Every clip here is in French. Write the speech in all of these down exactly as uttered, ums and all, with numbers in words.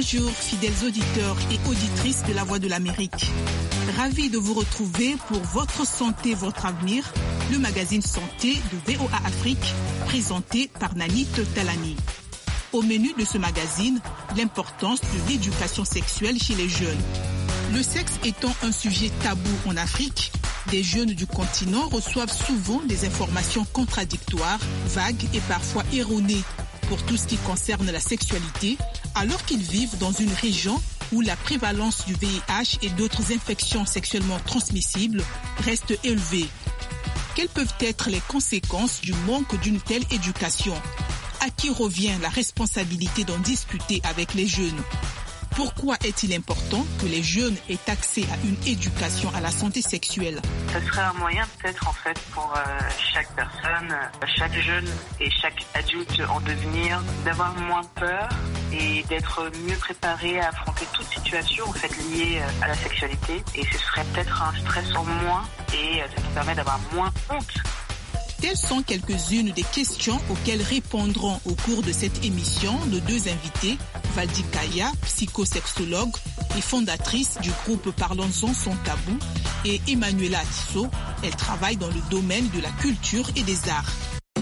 Bonjour fidèles auditeurs et auditrices de La Voix de l'Amérique. Ravi de vous retrouver pour Votre Santé, Votre Avenir, le magazine santé de V O A Afrique, présenté par Nanit Talani. Au menu de ce magazine, l'importance de l'éducation sexuelle chez les jeunes. Le sexe étant un sujet tabou en Afrique, des jeunes du continent reçoivent souvent des informations contradictoires, vagues et parfois erronées pour tout ce qui concerne la sexualité, alors qu'ils vivent dans une région où la prévalence du V I H et d'autres infections sexuellement transmissibles reste élevée. Quelles peuvent être les conséquences du manque d'une telle éducation ? À qui revient la responsabilité d'en discuter avec les jeunes ? Pourquoi est-il important que les jeunes aient accès à une éducation à la santé sexuelle ? Ce serait un moyen peut-être en fait pour euh, chaque personne, chaque jeune et chaque adulte en devenir d'avoir moins peur et d'être mieux préparé à affronter toute situation en fait liée à la sexualité. Et ce serait peut-être un stress en moins et ça nous permet d'avoir moins honte. Telles sont quelques-unes des questions auxquelles répondront au cours de cette émission nos deux invités, Valdi Kaya, psychosexologue et fondatrice du groupe Parlons-en sans tabou, et Emmanuela Atisso, elle travaille dans le domaine de la culture et des arts.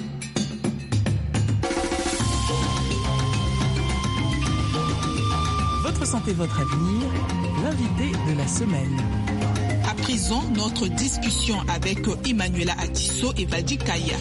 Votre santé, votre avenir, l'invité de la semaine. À présent, notre discussion avec Emmanuela Atisso et Valdi Kaya.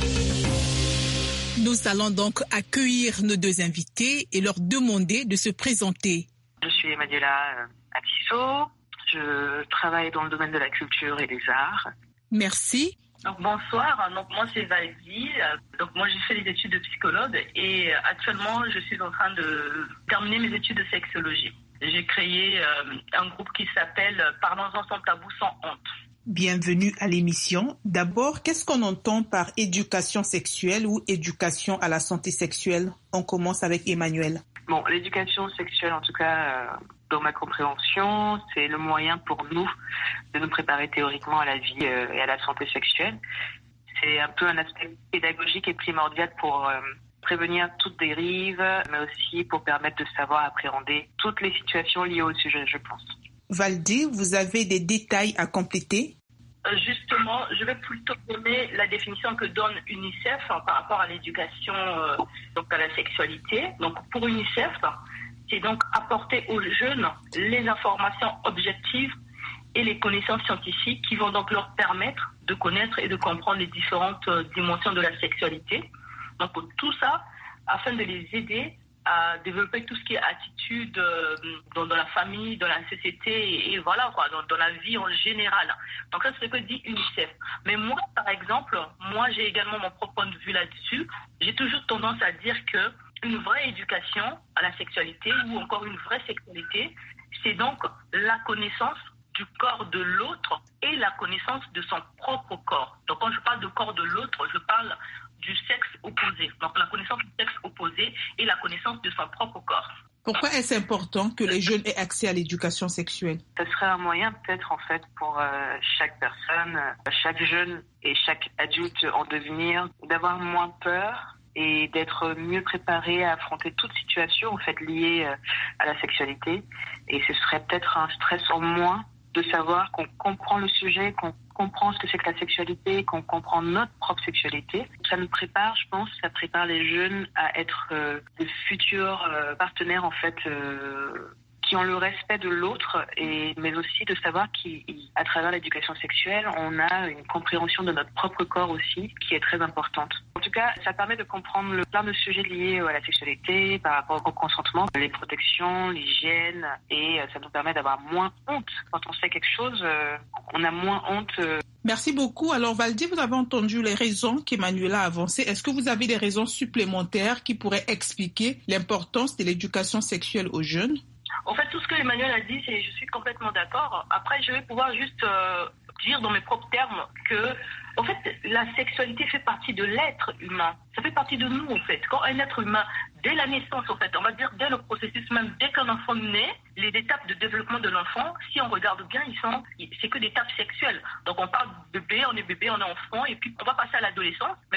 Nous allons donc accueillir nos deux invités et leur demander de se présenter. Je suis Emmanuela Atisso, je travaille dans le domaine de la culture et des arts. Merci. Donc bonsoir, donc moi c'est Valdi, donc moi j'ai fait des études de psychologue et actuellement je suis en train de terminer mes études de sexologie. J'ai créé euh, un groupe qui s'appelle Parlons-en sans tabou, sans honte. Bienvenue à l'émission. D'abord, qu'est-ce qu'on entend par éducation sexuelle ou éducation à la santé sexuelle ? On commence avec Emmanuel. Bon, l'éducation sexuelle, en tout cas, euh, dans ma compréhension, c'est le moyen pour nous de nous préparer théoriquement à la vie euh, et à la santé sexuelle. C'est un peu un aspect pédagogique et primordial pour euh, prévenir toute dérive, mais aussi pour permettre de savoir appréhender toutes les situations liées au sujet, je pense. Valdi, vous avez des détails à compléter ? Justement, je vais plutôt donner la définition que donne UNICEF hein, par rapport à l'éducation euh, donc à la sexualité. Donc pour UNICEF, c'est donc apporter aux jeunes les informations objectives et les connaissances scientifiques qui vont donc leur permettre de connaître et de comprendre les différentes euh, dimensions de la sexualité. Donc tout ça afin de les aider à développer tout ce qui est attitude euh, dans, dans la famille, dans la société et, et voilà quoi, dans, dans la vie en général. Donc ça c'est ce que dit UNICEF. Mais moi par exemple, moi j'ai également mon propre point de vue là-dessus. J'ai toujours tendance à dire que une vraie éducation à la sexualité ou encore une vraie sexualité, c'est donc la connaissance du corps de l'autre et la connaissance de son propre corps. Donc quand je parle de corps de l'autre, je parle du sexe opposé. Donc la connaissance du sexe opposé et la connaissance de son propre corps. Pourquoi est-ce important que les jeunes aient accès à l'éducation sexuelle ? Ce serait un moyen peut-être en fait pour euh, chaque personne, chaque jeune et chaque adulte en devenir d'avoir moins peur et d'être mieux préparé à affronter toute situation en fait liée euh, à la sexualité. Et ce serait peut-être un stress en moins de savoir qu'on comprend le sujet, qu'on comprend ce que c'est que la sexualité, qu'on comprend notre propre sexualité. Ça nous prépare, je pense, ça prépare les jeunes à être euh, de futurs euh, partenaires en fait euh, qui ont le respect de l'autre, et mais aussi de savoir qu'à travers l'éducation sexuelle, on a une compréhension de notre propre corps aussi, qui est très importante. En tout cas, ça permet de comprendre le plein de sujets liés à la sexualité, par rapport au consentement, les protections, l'hygiène, et ça nous permet d'avoir moins honte. Quand on sait quelque chose, on a moins honte. Merci beaucoup. Alors Valdi, vous avez entendu les raisons qu'Emmanuela a avancées. Est-ce que vous avez des raisons supplémentaires qui pourraient expliquer l'importance de l'éducation sexuelle aux jeunes ? En fait, tout ce que Emmanuel a dit, c'est, je suis complètement d'accord. Après, je vais pouvoir juste euh, dire dans mes propres termes que, en fait, la sexualité fait partie de l'être humain. Ça fait partie de nous, en fait. Quand un être humain, dès la naissance, en fait, on va dire dès le processus même, dès qu'un enfant naît, les étapes de développement de l'enfant, si on regarde bien, ils sont, c'est que des étapes sexuelles. Donc, on parle de bébé, on est bébé, on est enfant, et puis on va passer à l'adolescence. Mais